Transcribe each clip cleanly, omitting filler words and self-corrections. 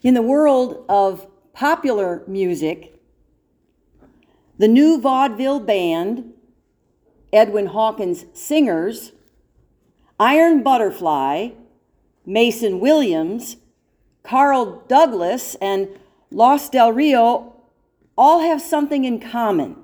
In the world of popular music, the New Vaudeville Band, Edwin Hawkins Singers, Iron Butterfly, Mason Williams, Carl Douglas, and Los Del Rio all have something in common.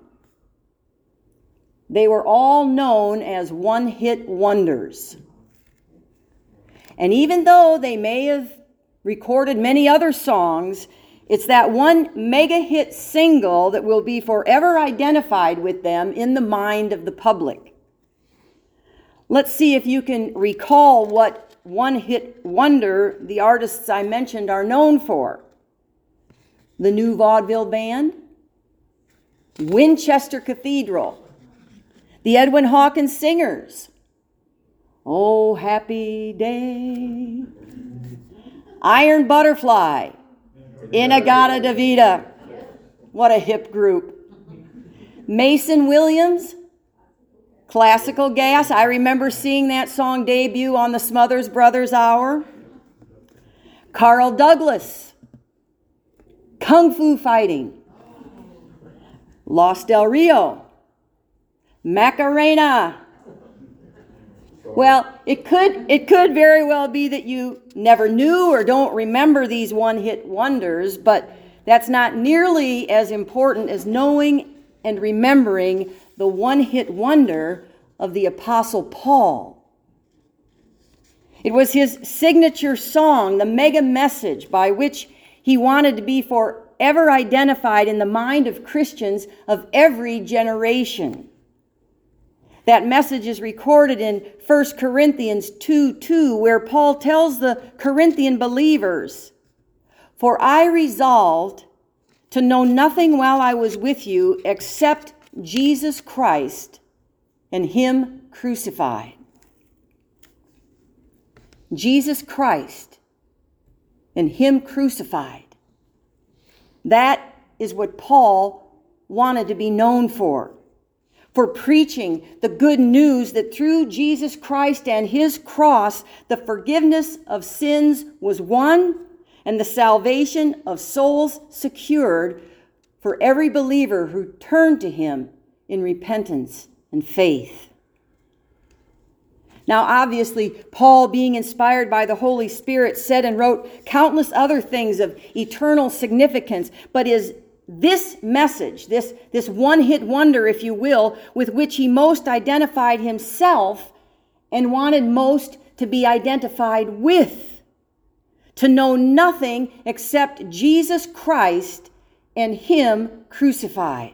They were all known as one-hit wonders. And even though they may have recorded many other songs, it's that one mega hit single that will be forever identified with them in the mind of the public. Let's see if you can recall what one-hit wonder the artists I mentioned are known for. The New Vaudeville Band, Winchester Cathedral, the Edwin Hawkins Singers, Oh Happy Day, Iron Butterfly, In-A-Gadda-Da-Vida, what a hip group, Mason Williams, Classical Gas. I remember seeing that song debut on the Smothers Brothers Hour. Carl Douglas, Kung Fu Fighting, Los Del Rio, Macarena. Well, it could very well be that you never knew or don't remember these one-hit wonders, but that's not nearly as important as knowing and remembering the one-hit wonder of the Apostle Paul. It was his signature song, the mega message, by which he wanted to be forever identified in the mind of Christians of every generation. That message is recorded in 1 Corinthians 2:2, where Paul tells the Corinthian believers, "For I resolved to know nothing while I was with you except Jesus Christ and Him crucified." Jesus Christ and Him crucified. That is what Paul wanted to be known for preaching the good news that through Jesus Christ and His cross, the forgiveness of sins was won and the salvation of souls secured for every believer who turned to Him in repentance and faith. Now, obviously, Paul, being inspired by the Holy Spirit, said and wrote countless other things of eternal significance, but is this message, this one-hit wonder, if you will, with which he most identified himself and wanted most to be identified with, to know nothing except Jesus Christ and Him crucified.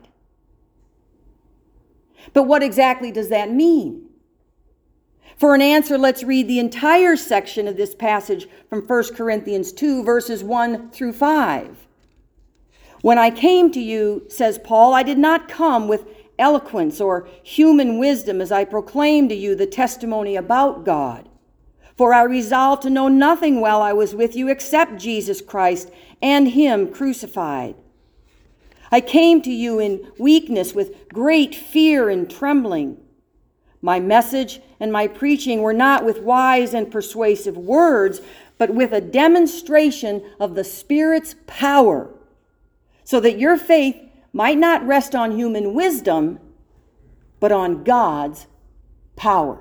But what exactly does that mean? For an answer, let's read the entire section of this passage from 1 Corinthians 2, verses 1 through 5. "When I came to you," says Paul, "I did not come with eloquence or human wisdom as I proclaimed to you the testimony about God. For I resolved to know nothing while I was with you except Jesus Christ and Him crucified. I came to you in weakness with great fear and trembling. My message and my preaching were not with wise and persuasive words, but with a demonstration of the Spirit's power, so that your faith might not rest on human wisdom, but on God's power."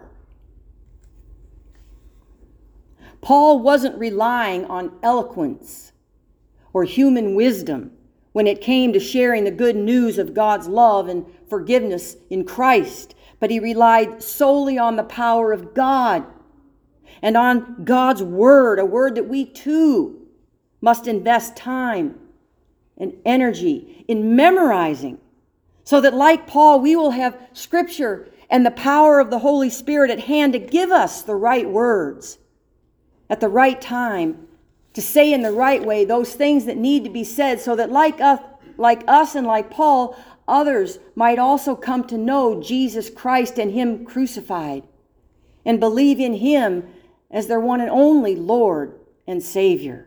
Paul wasn't relying on eloquence or human wisdom when it came to sharing the good news of God's love and forgiveness in Christ, but he relied solely on the power of God and on God's word, a word that we too must invest time and energy in memorizing, so that like Paul, we will have Scripture and the power of the Holy Spirit at hand to give us the right words at the right time, to say in the right way those things that need to be said, so that like us and like Paul, others might also come to know Jesus Christ and Him crucified and believe in Him as their one and only Lord and Savior.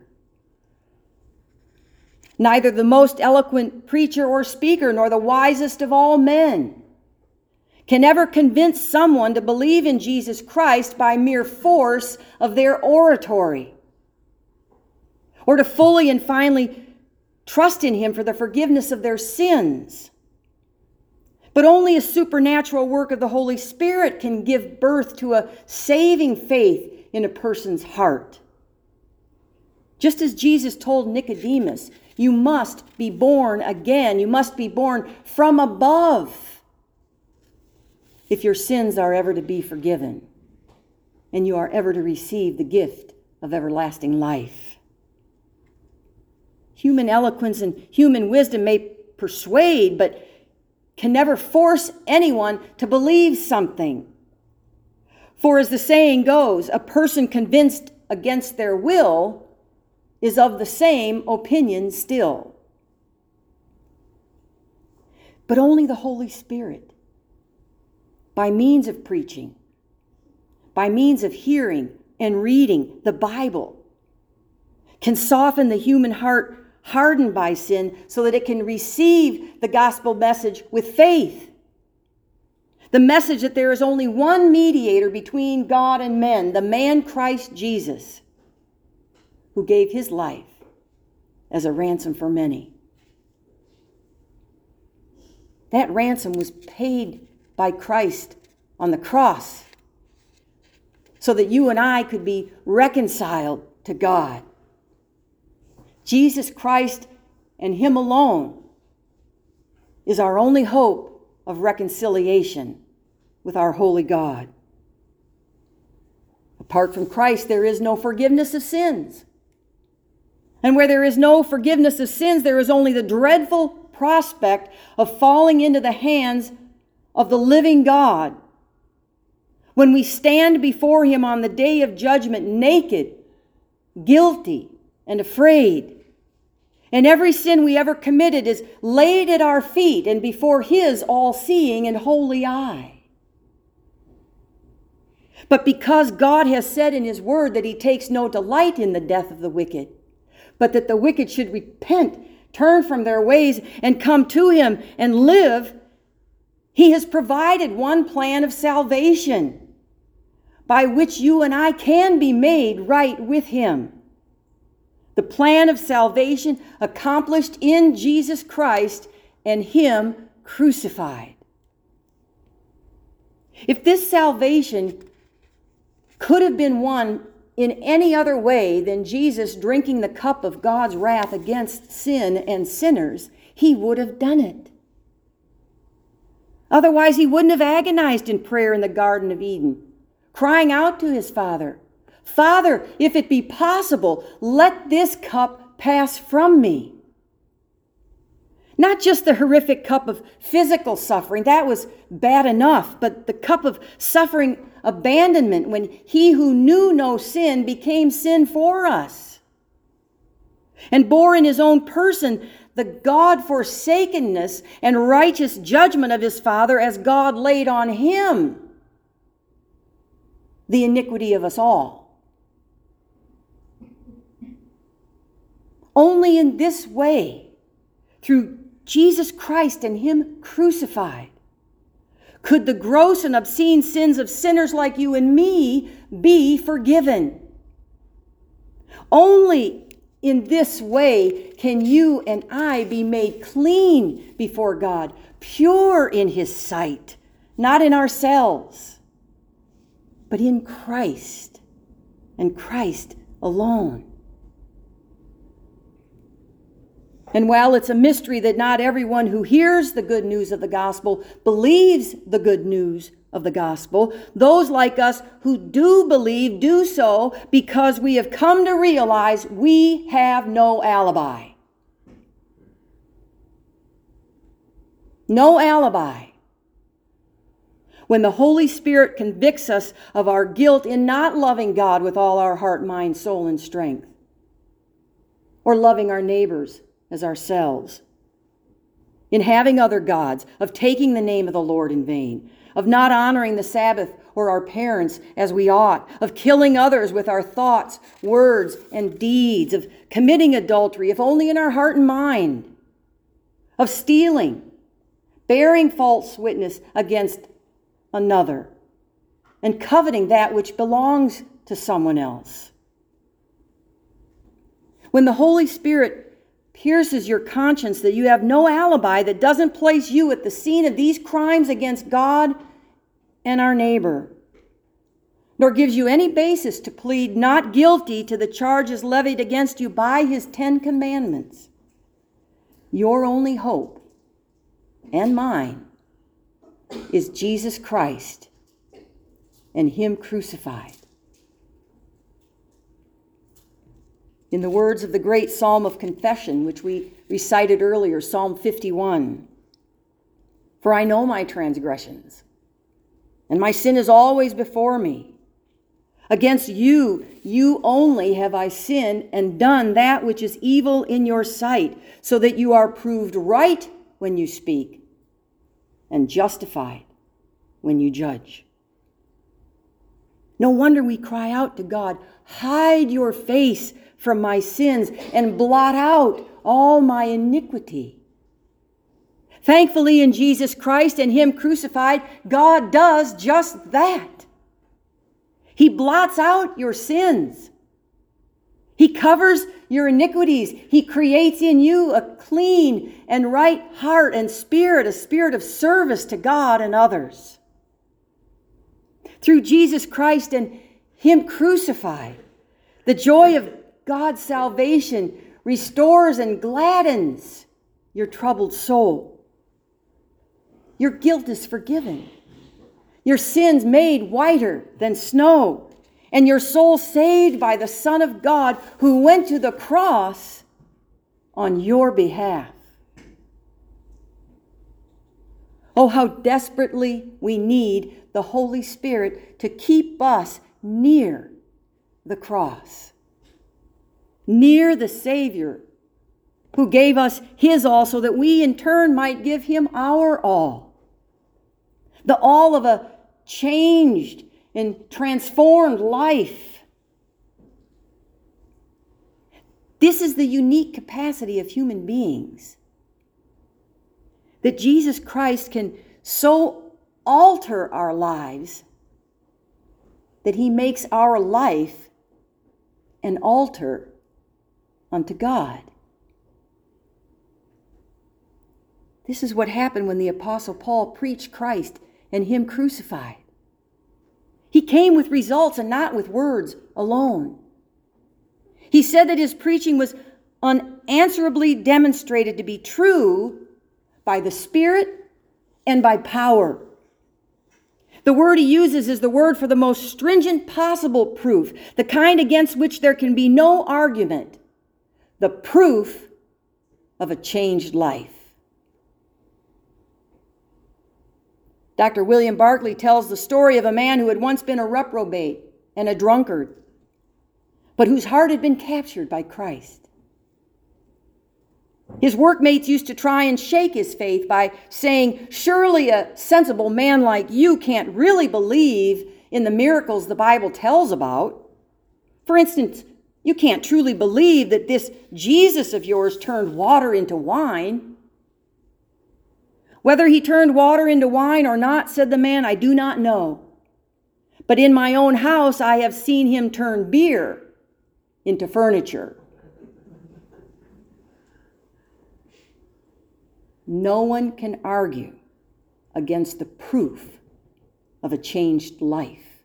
Neither the most eloquent preacher or speaker, nor the wisest of all men can ever convince someone to believe in Jesus Christ by mere force of their oratory. or to fully and finally trust in Him for the forgiveness of their sins. But only a supernatural work of the Holy Spirit can give birth to a saving faith in a person's heart. Just as Jesus told Nicodemus, you must be born again. You must be born from above if your sins are ever to be forgiven and you are ever to receive the gift of everlasting life. Human eloquence and human wisdom may persuade, but can never force anyone to believe something. For as the saying goes, a person convinced against their will is of the same opinion still. But only the Holy Spirit, by means of preaching, by means of hearing and reading the Bible, can soften the human heart hardened by sin so that it can receive the gospel message with faith. The message that there is only one mediator between God and men, the man Christ Jesus, who gave His life as a ransom for many. That ransom was paid by Christ on the cross so that you and I could be reconciled to God. Jesus Christ and Him alone is our only hope of reconciliation with our holy God. Apart from Christ, there is no forgiveness of sins. And where there is no forgiveness of sins, there is only the dreadful prospect of falling into the hands of the living God when we stand before Him on the day of judgment naked, guilty, and afraid. And every sin we ever committed is laid at our feet and before His all-seeing and holy eye. But because God has said in His word that He takes no delight in the death of the wicked, but that the wicked should repent, turn from their ways, and come to Him and live, He has provided one plan of salvation by which you and I can be made right with Him. The plan of salvation accomplished in Jesus Christ and Him crucified. If this salvation could have been won in any other way than Jesus drinking the cup of God's wrath against sin and sinners, He would have done it. Otherwise, He wouldn't have agonized in prayer in the Garden of Eden, crying out to His Father, Father, if it be possible, let this cup pass from me. Not just the horrific cup of physical suffering, that was bad enough, but the cup of suffering abandonment when He who knew no sin became sin for us and bore in His own person the God-forsakenness and righteous judgment of His Father as God laid on Him the iniquity of us all. Only in this way, through Jesus Christ and Him crucified, could the gross and obscene sins of sinners like you and me be forgiven. Only in this way can you and I be made clean before God, pure in His sight, not in ourselves, but in Christ and Christ alone. And while it's a mystery that not everyone who hears the good news of the gospel believes the good news of the gospel, those like us who do believe do so because we have come to realize we have no alibi. No alibi. When the Holy Spirit convicts us of our guilt in not loving God with all our heart, mind, soul, and strength, or loving our neighbors as ourselves, in having other gods, of taking the name of the Lord in vain, of not honoring the Sabbath or our parents as we ought, of killing others with our thoughts, words, and deeds, of committing adultery, if only in our heart and mind, of stealing, bearing false witness against another, and coveting that which belongs to someone else. When the Holy Spirit pierces your conscience that you have no alibi that doesn't place you at the scene of these crimes against God and our neighbor, nor gives you any basis to plead not guilty to the charges levied against you by his 10 commandments, your only hope and mine is Jesus Christ and him crucified. In the words of the great Psalm of Confession, which we recited earlier, Psalm 51, "For I know my transgressions, and my sin is always before me. Against you, you only have I sinned and done that which is evil in your sight, so that you are proved right when you speak and justified when you judge." No wonder we cry out to God, "Hide your face from my sins and blot out all my iniquity." Thankfully, in Jesus Christ and him crucified, God does just that. He blots out your sins. He covers your iniquities. He creates in you a clean and right heart and spirit, a spirit of service to God and others. Through Jesus Christ and him crucified, the joy of God's salvation restores and gladdens your troubled soul. Your guilt is forgiven. Your sins made whiter than snow, and your soul saved by the Son of God who went to the cross on your behalf. Oh, how desperately we need the Holy Spirit to keep us near the cross, near the Savior who gave us his all so that we in turn might give him our all. The all of a changed and transformed life. This is the unique capacity of human beings, that Jesus Christ can so alter our lives that he makes our life an altar unto God. This is what happened when the Apostle Paul preached Christ and him crucified. He came with results and not with words alone. He said that his preaching was unanswerably demonstrated to be true by the Spirit and by power. The word he uses is the word for the most stringent possible proof, the kind against which there can be no argument, the proof of a changed life. Dr. William Barclay tells the story of a man who had once been a reprobate and a drunkard, but whose heart had been captured by Christ. His workmates used to try and shake his faith by saying, "Surely a sensible man like you can't really believe in the miracles the Bible tells about. For instance, you can't truly believe that this Jesus of yours turned water into wine." "Whether he turned water into wine or not," said the man, "I do not know. But in my own house I have seen him turn beer into furniture." No one can argue against the proof of a changed life.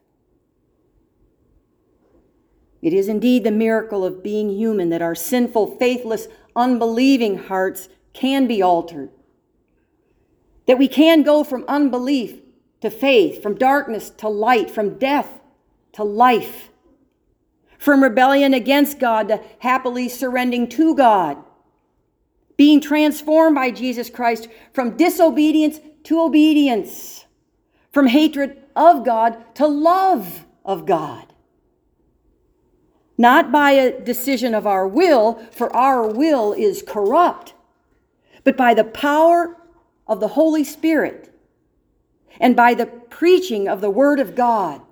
It is indeed the miracle of being human that our sinful, faithless, unbelieving hearts can be altered. That we can go from unbelief to faith, from darkness to light, from death to life, from rebellion against God to happily surrendering to God, being transformed by Jesus Christ from disobedience to obedience, from hatred of God to love of God. Not by a decision of our will, for our will is corrupt, but by the power of the Holy Spirit and by the preaching of the Word of God.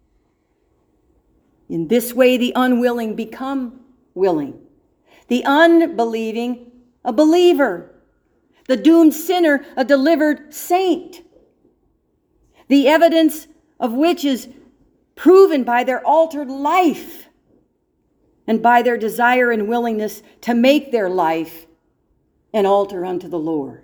In this way, the unwilling become willing, the unbelieving a believer, the doomed sinner a delivered saint, the evidence of which is proven by their altered life. and by their desire and willingness to make their life an altar unto the Lord.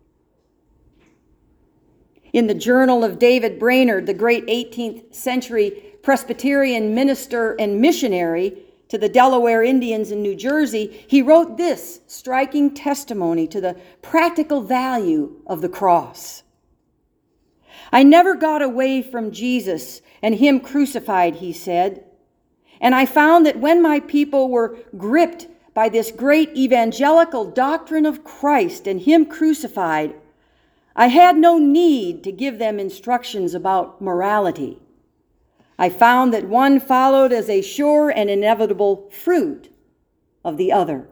In the journal of David Brainerd, the great 18th century Presbyterian minister and missionary to the Delaware Indians in New Jersey, he wrote this striking testimony to the practical value of the cross. I never got away from Jesus and Him crucified, he said. And I found that when my people were gripped by this great evangelical doctrine of Christ and Him crucified, I had no need to give them instructions about morality. I found that one followed as a sure and inevitable fruit of the other.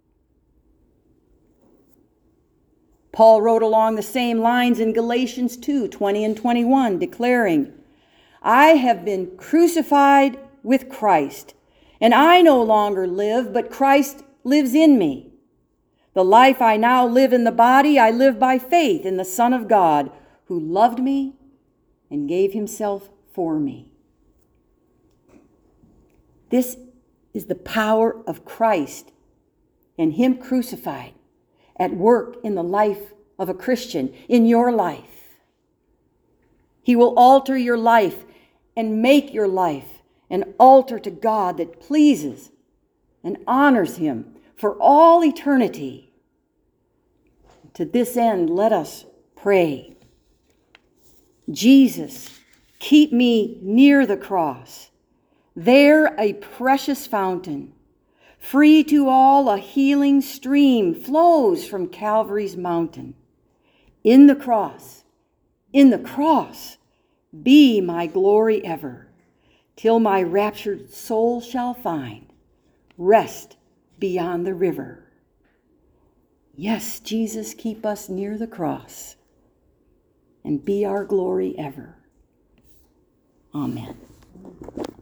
Paul wrote along the same lines in Galatians 2:20 and 21, declaring, I have been crucified with Christ, and I no longer live, but Christ lives in me. The life I now live in the body, I live by faith in the Son of God, who loved me and gave Himself for me. This is the power of Christ and Him crucified at work in the life of a Christian, in your life. He will alter your life and make your life an altar to God that pleases and honors Him for all eternity. To this end, let us pray. Jesus, keep me near the cross, there a precious fountain. Free to all, a healing stream flows from Calvary's mountain. In the cross, be my glory ever, till my raptured soul shall find rest beyond the river. Yes, Jesus, keep us near the cross and be our glory ever. Amen.